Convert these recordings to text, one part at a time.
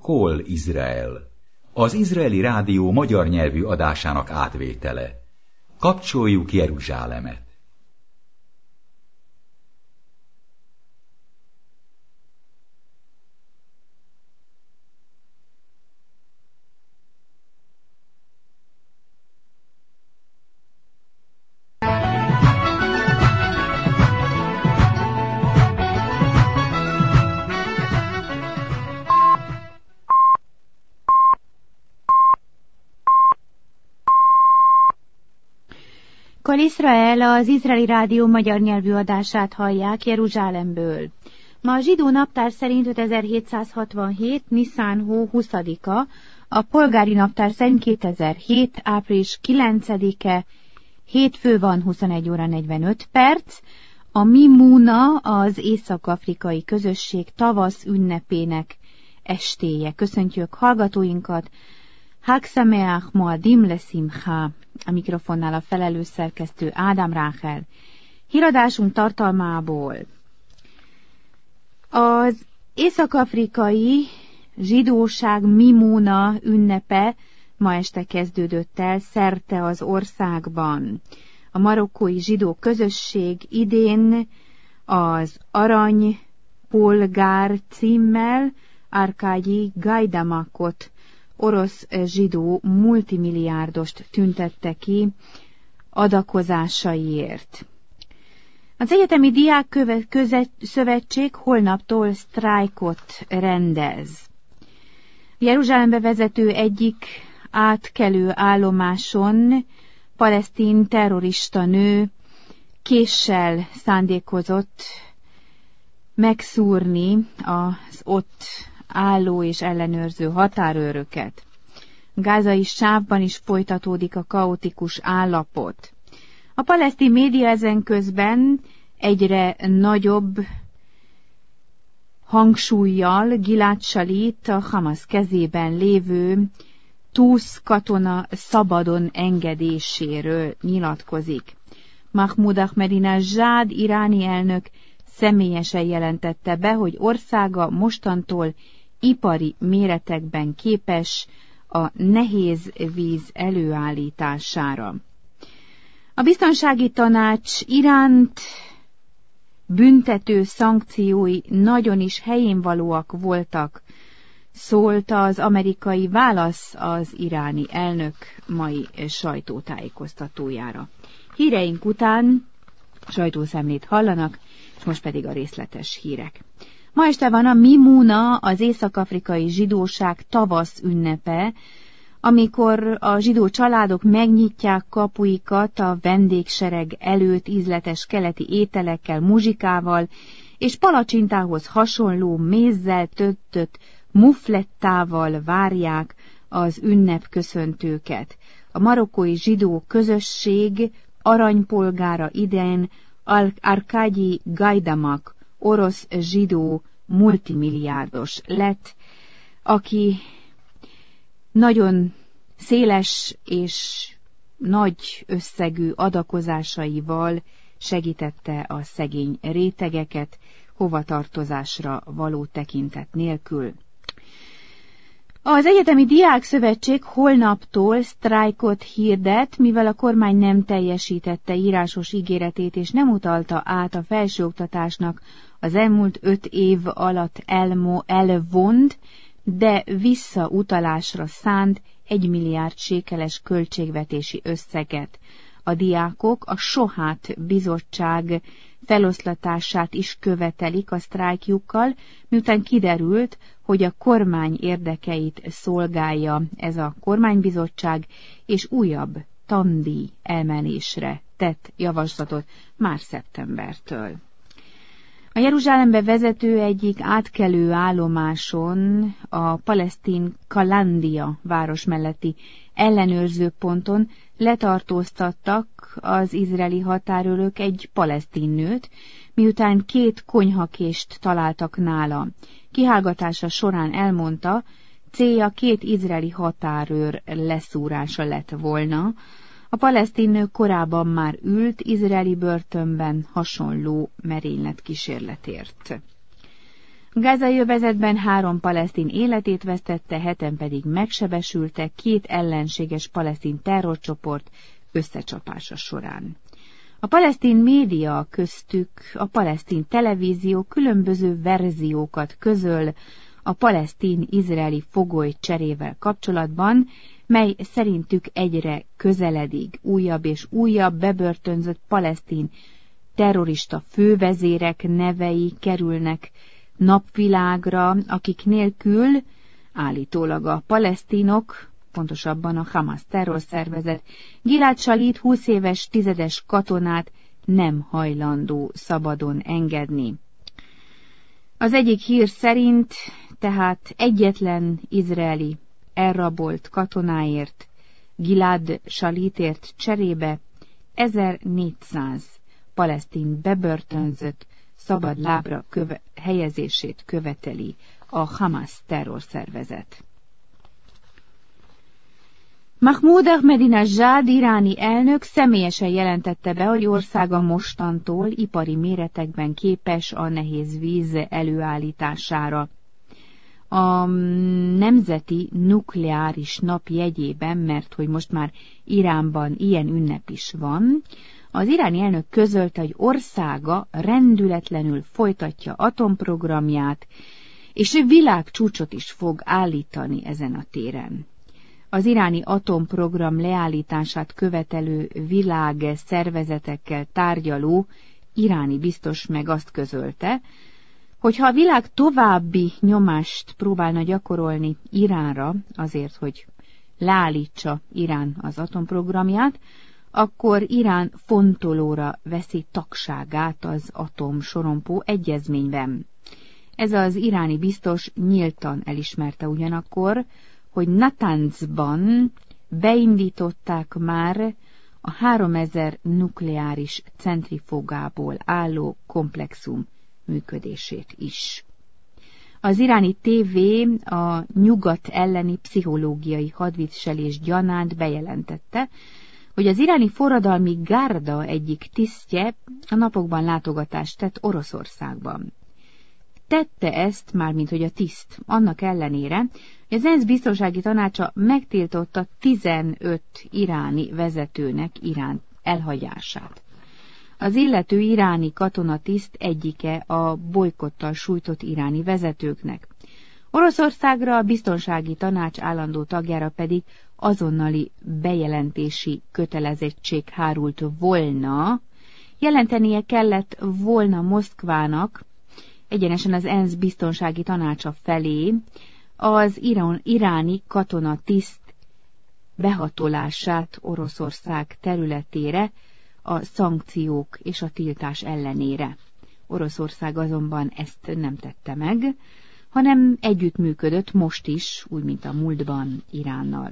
Kol Izrael, az izraeli rádió magyar nyelvű adásának átvétele. Kapcsoljuk Jeruzsálemet! Kol Izrael, az izraeli rádió magyar nyelvű adását hallják Jeruzsálemből. Ma a zsidó naptár szerint 5767. Niszán hó 20-a, a polgári naptár szerint 2007. április 9-e, hétfő van, 21 óra 45 perc. A Mimuna, az észak-afrikai közösség tavasz ünnepének estéje. Köszöntjük hallgatóinkat! Hag Sameach Moadim Lesimcha. A mikrofonnál a felelős szerkesztő Ádám Ráhel. Híradásunk tartalmából: az észak-afrikai zsidóság Mimuna ünnepe ma este kezdődött el szerte az országban. A marokkói zsidó közösség idén az Aranypolgár címmel Arkádyi Gajdamakot, orosz zsidó multimilliárdost tüntette ki adakozásaiért. Az Egyetemi Diák Szövetség holnaptól sztrájkot rendez. Jeruzsálembe vezető egyik átkelő állomáson palesztin terrorista nő késsel szándékozott megszúrni az ott álló és ellenőrző határőröket. Gázai sávban is folytatódik a kaotikus állapot. A palesztin média ezen közben egyre nagyobb hangsúllyal Gilad Shalit, a Hamas kezében lévő Tusz katona szabadon engedéséről nyilatkozik. Mahmoud Ahmadinezsad iráni elnök személyesen jelentette be, hogy országa mostantól ipari méretekben képes a nehéz víz előállítására. A Biztonsági Tanács iránt büntető szankciói nagyon is helyénvalóak voltak, szólt az amerikai válasz az iráni elnök mai sajtótájékoztatójára. Híreink után sajtószemlét hallanak, és most pedig a részletes hírek. Ma este van a Mimuna, az észak-afrikai zsidóság tavasz ünnepe, amikor a zsidó családok megnyitják kapuikat a vendégsereg előtt ízletes keleti ételekkel, muzsikával, és palacsintához hasonló mézzel töltött muflettával várják az ünnepköszöntőket. A marokkói zsidó közösség aranypolgára idén Arkádyi Gajdamak, orosz zsidó multimilliárdos lett, aki nagyon széles és nagy összegű adakozásaival segítette a szegény rétegeket hovatartozásra való tekintet nélkül. Az Egyetemi Diák Szövetség holnaptól sztrájkot hirdet, mivel a kormány nem teljesítette írásos ígéretét és nem utalta át a felsőoktatásnak az elmúlt 5 év alatt elvont, de visszautalásra szánt 1 milliárd sékeles költségvetési összeget. A diákok a Sohát bizottság feloszlatását is követelik a sztrájkjukkal, miután kiderült, hogy a kormány érdekeit szolgálja ez a kormánybizottság, és újabb tandíj emelésre tett javaslatot már szeptembertől. A Jeruzsálembe vezető egyik átkelő állomáson, a palesztin Kalandia város melletti ellenőrző ponton letartóztattak az izraeli határőrök egy palesztin nőt, miután 2 konyhakést találtak nála. Kihallgatása során elmondta, célja 2 izraeli határőr leszúrása lett volna. A palesztin nő korábban már ült izraeli börtönben hasonló merénylet kísérletért. Gázai övezetben 3 palesztin életét vesztette, 7-en pedig megsebesültek 2 ellenséges palesztin terrorcsoport összecsapása során. A palesztin média, köztük a palesztin televízió különböző verziókat közöl a palesztin-izraeli fogoly cserével kapcsolatban, mely szerintük egyre közeledik. Újabb és újabb bebörtönzött palesztin terrorista fővezérek nevei kerülnek napvilágra, akik nélkül állítólag a palesztinok, pontosabban a Hamas terrorszervezet Gilad Shalit 20 éves tizedes katonát nem hajlandó szabadon engedni. Az egyik hír szerint tehát egyetlen izraeli elrabolt katonáért, Gilad Shalitért cserébe 1400 palesztin bebörtönzött szabad lábra helyezését követeli a Hamas terrorszervezet. Mahmoud Ahmadinejad iráni elnök személyesen jelentette be, hogy országa mostantól ipari méretekben képes a nehéz víz előállítására. A Nemzeti Nukleáris Nap jegyében, mert hogy most már Iránban ilyen ünnep is van, az iráni elnök közölte, hogy országa rendületlenül folytatja atomprogramját, és világcsúcsot is fog állítani ezen a téren. Az iráni atomprogram leállítását követelő világ szervezetekkel tárgyaló iráni biztos meg azt közölte, hogy ha a világ további nyomást próbálna gyakorolni Iránra azért, hogy leállítsa Irán az atomprogramját, akkor Irán fontolóra veszi tagságát az atomsorompó egyezményben. Ez az iráni biztos nyíltan elismerte ugyanakkor, hogy Natanzban beindították már a 3000 nukleáris centrifugából álló komplexum működését is. Az iráni TV a nyugat elleni pszichológiai hadviselés gyanánt bejelentette, hogy az iráni forradalmi gárda egyik tisztje a napokban látogatást tett Oroszországban. Tette ezt, mármint hogy a tiszt, annak ellenére, hogy az ENSZ biztonsági tanácsa megtiltotta 15 iráni vezetőnek Irán elhagyását. Az illető iráni katonatiszt egyike a bolykottal sújtott iráni vezetőknek. Oroszországra a biztonsági tanács állandó tagjára pedig azonnali bejelentési kötelezettség hárult volna, jelentenie kellett volna Moszkvának, egyenesen az ENSZ biztonsági tanácsa felé az iráni katonatiszt behatolását Oroszország területére a szankciók és a tiltás ellenére. Oroszország azonban ezt nem tette meg, hanem együttműködött most is, úgy mint a múltban Iránnal.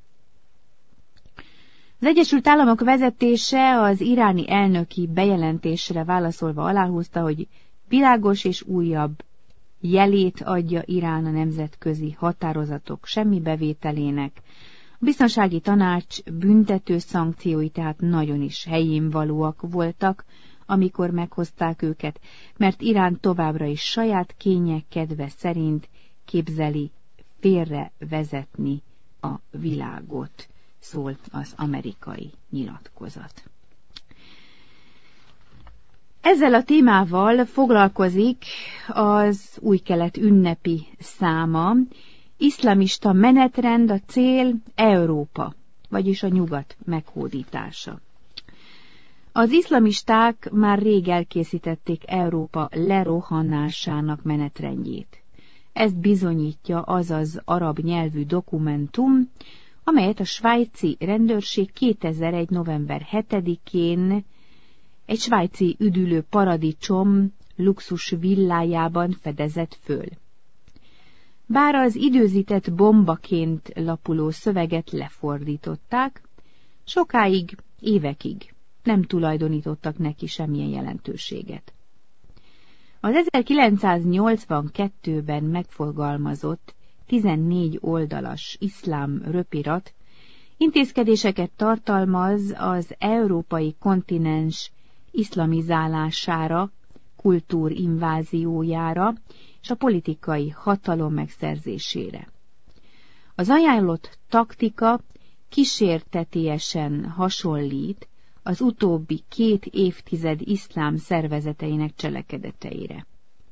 Az Egyesült Államok vezetése az iráni elnöki bejelentésre válaszolva aláhúzta, hogy világos és újabb jelét adja Irán a nemzetközi határozatok semmi bevételének. A biztonsági tanács büntető szankciói tehát nagyon is helyénvalóak voltak, amikor meghozták őket, mert Irán továbbra is saját kénye kedve szerint képzeli félrevezetni a világot, szól az amerikai nyilatkozat. Ezzel a témával foglalkozik az Újkelet ünnepi száma, iszlamista menetrend, a cél Európa, vagyis a nyugat meghódítása. Az iszlamisták már rég elkészítették Európa lerohanásának menetrendjét. Ezt bizonyítja az az arab nyelvű dokumentum, amelyet a svájci rendőrség 2001. november 7-én egy svájci üdülő paradicsom luxus villájában fedezett föl. Bár az időzített bombaként lapuló szöveget lefordították, sokáig, évekig nem tulajdonítottak neki semmilyen jelentőséget. Az 1982-ben megfogalmazott 14 oldalas iszlám röpirat intézkedéseket tartalmaz az európai kontinens iszlamizálására, kultúrinváziójára és a politikai hatalom megszerzésére. Az ajánlott taktika kísértetiesen hasonlít az utóbbi 2 évtized iszlám szervezeteinek cselekedeteire.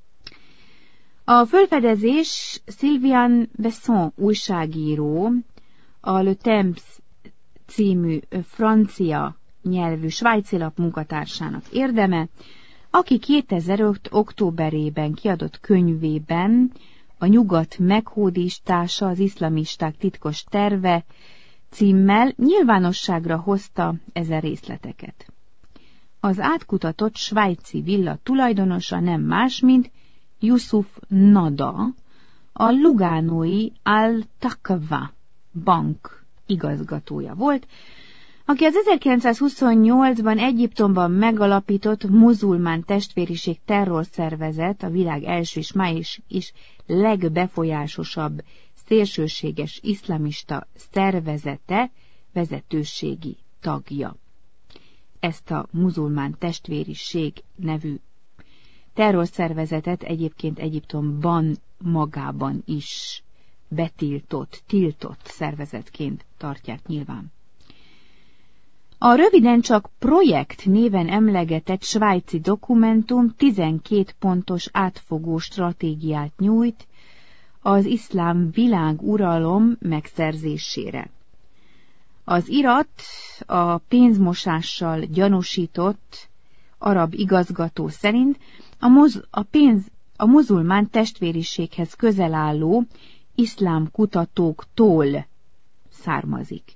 A fölfedezés Sylvain Besson újságíró, a Le Temps című francia nyelvű svájci lap munkatársának érdeme, aki 2005. októberében kiadott könyvében a nyugat meghódítása, az iszlamisták titkos terve címmel nyilvánosságra hozta ezen részleteket. Az átkutatott svájci villa tulajdonosa nem más, mint Yusuf Nada, a lugánói Al-Taqwa bank igazgatója volt, aki az 1928-ban Egyiptomban megalapított muzulmán testvériség terrorszervezet, a világ első és máig is legbefolyásosabb szélsőséges iszlamista szervezete vezetőségi tagja. Ezt a muzulmán testvériség nevű terrorszervezetet egyébként Egyiptomban magában is tiltott szervezetként tartják nyilván. A röviden csak projekt néven emlegetett svájci dokumentum 12 pontos átfogó stratégiát nyújt az iszlám világuralom megszerzésére. Az irat a pénzmosással gyanúsított arab igazgató szerint a muzulmán testvériséghez közel álló iszlámkutatóktól származik,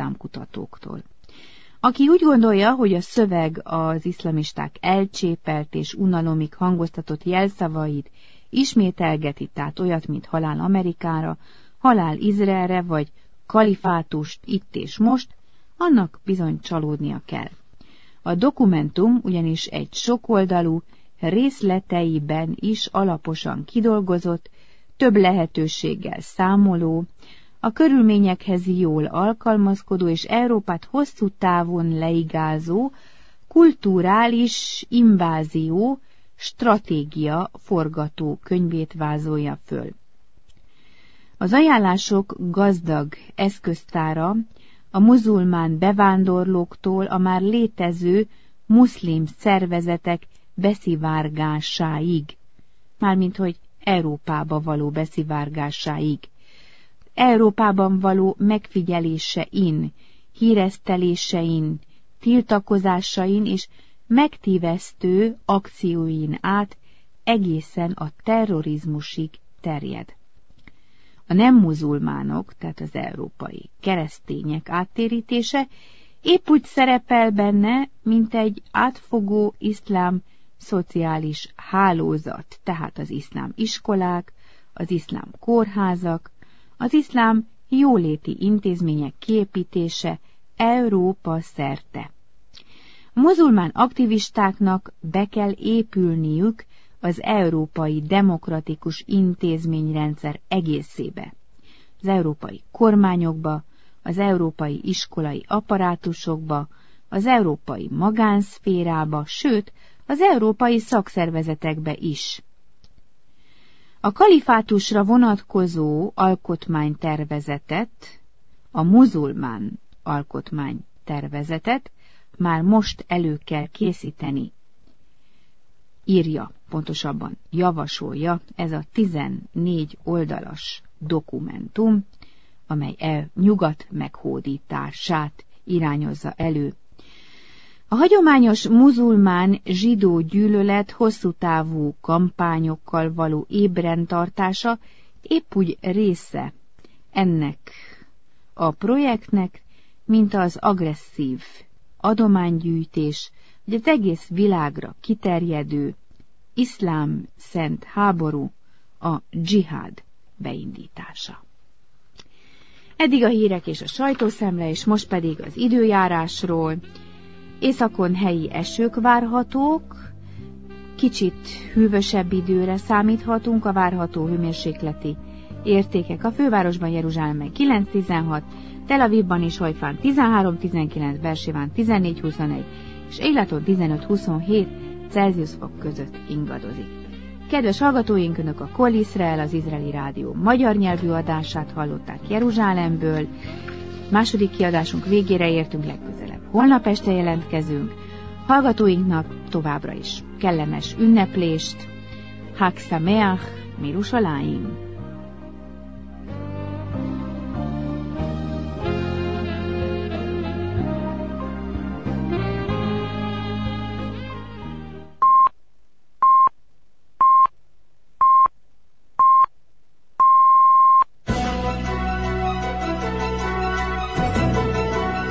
aki úgy gondolja, hogy a szöveg az iszlamisták elcsépelt és unalomig hangoztatott jelszavait ismételgeti, tehát olyat, mint halál Amerikára, halál Izraelre, vagy kalifátust itt és most, annak bizony csalódnia kell. A dokumentum ugyanis egy sokoldalú, részleteiben is alaposan kidolgozott, több lehetőséggel számoló, a körülményekhez jól alkalmazkodó és Európát hosszú távon leigázó, kulturális invázió stratégia forgató könyvét vázolja föl. Az ajánlások gazdag eszköztára a muzulmán bevándorlóktól a már létező muszlim szervezetek beszivárgásáig, mármint hogy Európába való beszivárgásáig, Európában való megfigyelésein, híresztelésein, tiltakozásain és megtévesztő akcióin át egészen a terrorizmusig terjed. A nem muzulmánok, tehát az európai keresztények áttérítése épp úgy szerepel benne, mint egy átfogó iszlám szociális hálózat, tehát az iszlám iskolák, az iszlám kórházak, az iszlám jóléti intézmények kiépítése Európa szerte. A muzulmán aktivistáknak be kell épülniük az európai demokratikus intézményrendszer egészébe, az európai kormányokba, az európai iskolai apparátusokba, az európai magánszférába, sőt, az európai szakszervezetekbe is. A kalifátusra vonatkozó alkotmánytervezetet, a muzulmán alkotmánytervezetet már most elő kell készíteni. Írja, pontosabban javasolja ez a 14 oldalas dokumentum, amely nyugat meghódítását irányozza elő. A hagyományos muzulmán-zsidó gyűlölet hosszú távú kampányokkal való ébrentartása épp úgy része ennek a projektnek, mint az agresszív adománygyűjtés, vagy az egész világra kiterjedő iszlám szent háború, a dzsihád beindítása. Eddig a hírek és a sajtószemle, és most pedig az időjárásról. Északon helyi esők várhatók, kicsit hűvösebb időre számíthatunk, a várható hőmérsékleti értékek a fővárosban Jeruzsálemben 9-16, Tel Avivban és Hajfán 13-19, Bersébán 14-21, és Eilaton 15-27 Celsius fok között ingadozik. Kedves hallgatóink, Önök a Kol Izrael, az Izraeli Rádió magyar nyelvű adását hallották Jeruzsálemből. Második kiadásunk végére értünk, legközelebb holnap este jelentkezünk. Hallgatóinknak továbbra is kellemes ünneplést, Hag Sameach, Mirushalayim.